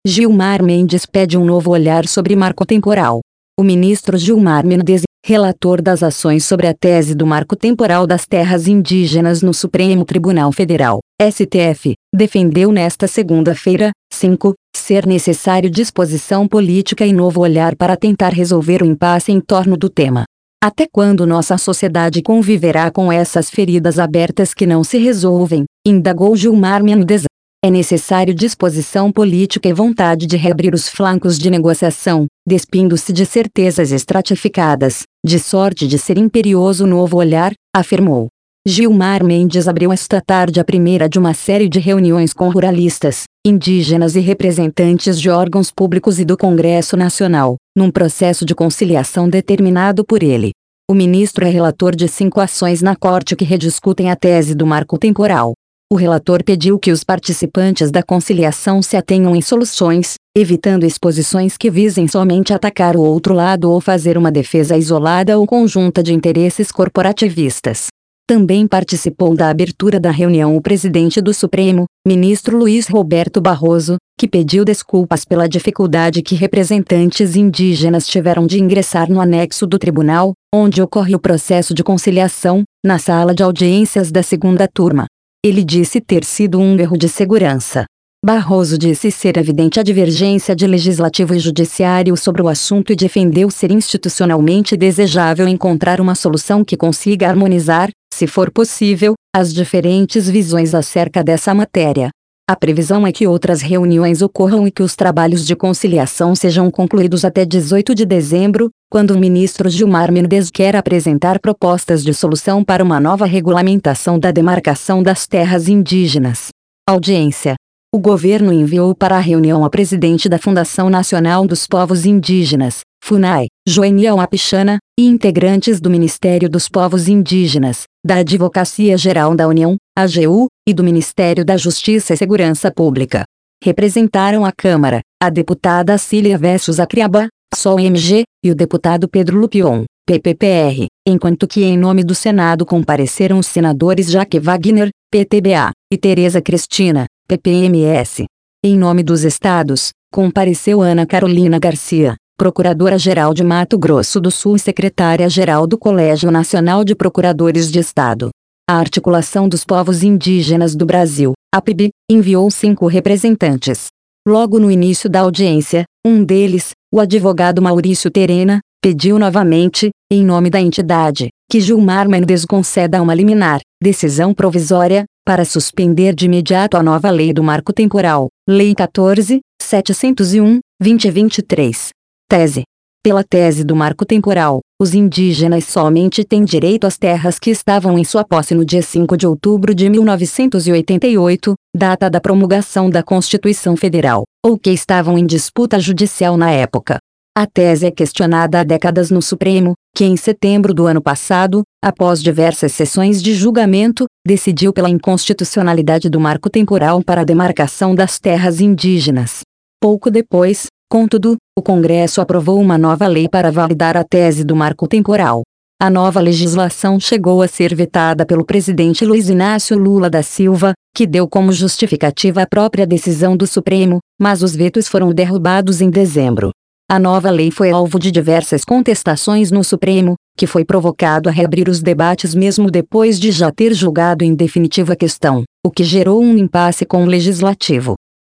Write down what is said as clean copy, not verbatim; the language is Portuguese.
Gilmar Mendes pede um novo olhar sobre marco temporal. O ministro Gilmar Mendes, relator das ações sobre a tese do marco temporal das terras indígenas no Supremo Tribunal Federal, STF, defendeu nesta segunda-feira, 5, ser necessário disposição política e novo olhar para tentar resolver o impasse em torno do tema. Até quando nossa sociedade conviverá com essas feridas abertas que não se resolvem? Indagou Gilmar Mendes. É necessário disposição política e vontade de reabrir os flancos de negociação, despindo-se de certezas estratificadas, de sorte de ser imperioso novo olhar, afirmou. Gilmar Mendes abriu esta tarde a primeira de uma série de reuniões com ruralistas, indígenas e representantes de órgãos públicos e do Congresso Nacional, num processo de conciliação determinado por ele. O ministro é relator de 5 ações na Corte que rediscutem a tese do marco temporal. O relator pediu que os participantes da conciliação se atenham em soluções, evitando exposições que visem somente atacar o outro lado ou fazer uma defesa isolada ou conjunta de interesses corporativistas. Também participou da abertura da reunião o presidente do Supremo, ministro Luiz Roberto Barroso, que pediu desculpas pela dificuldade que representantes indígenas tiveram de ingressar no anexo do tribunal, onde ocorre o processo de conciliação, na sala de audiências da segunda turma. Ele disse ter sido um erro de segurança. Barroso disse ser evidente a divergência de legislativo e judiciário sobre o assunto e defendeu ser institucionalmente desejável encontrar uma solução que consiga harmonizar, se for possível, as diferentes visões acerca dessa matéria. A previsão é que outras reuniões ocorram e que os trabalhos de conciliação sejam concluídos até 18 de dezembro, quando o ministro Gilmar Mendes quer apresentar propostas de solução para uma nova regulamentação da demarcação das terras indígenas. Audiência. O governo enviou para a reunião a presidente da Fundação Nacional dos Povos Indígenas, FUNAI, Joênia Wapichana, e integrantes do Ministério dos Povos Indígenas, da Advocacia Geral da União, AGU, e do Ministério da Justiça e Segurança Pública. Representaram a Câmara, a deputada Cília Vessos Acriaba, PSOL-MG, e o deputado Pedro Lupion, PPPR, enquanto que em nome do Senado compareceram os senadores Jaque Wagner, PTBA, e Tereza Cristina, PPMS. Em nome dos estados, compareceu Ana Carolina Garcia, Procuradora-Geral de Mato Grosso do Sul e Secretária-Geral do Colégio Nacional de Procuradores de Estado. A Articulação dos Povos Indígenas do Brasil, APIB, enviou 5 representantes. Logo no início da audiência, um deles, o advogado Maurício Terena, pediu novamente, em nome da entidade, que Gilmar Mendes conceda uma liminar, decisão provisória, para suspender de imediato a nova lei do marco temporal, Lei 14.701/2023. Tese. Pela tese do marco temporal, os indígenas somente têm direito às terras que estavam em sua posse no dia 5 de outubro de 1988, data da promulgação da Constituição Federal, ou que estavam em disputa judicial na época. A tese é questionada há décadas no Supremo, que em setembro do ano passado, após diversas sessões de julgamento, decidiu pela inconstitucionalidade do marco temporal para a demarcação das terras indígenas. Pouco depois, contudo, o Congresso aprovou uma nova lei para validar a tese do marco temporal. A nova legislação chegou a ser vetada pelo presidente Luiz Inácio Lula da Silva, que deu como justificativa a própria decisão do Supremo, mas os vetos foram derrubados em dezembro. A nova lei foi alvo de diversas contestações no Supremo, que foi provocado a reabrir os debates mesmo depois de já ter julgado em definitivo a questão, o que gerou um impasse com o Legislativo.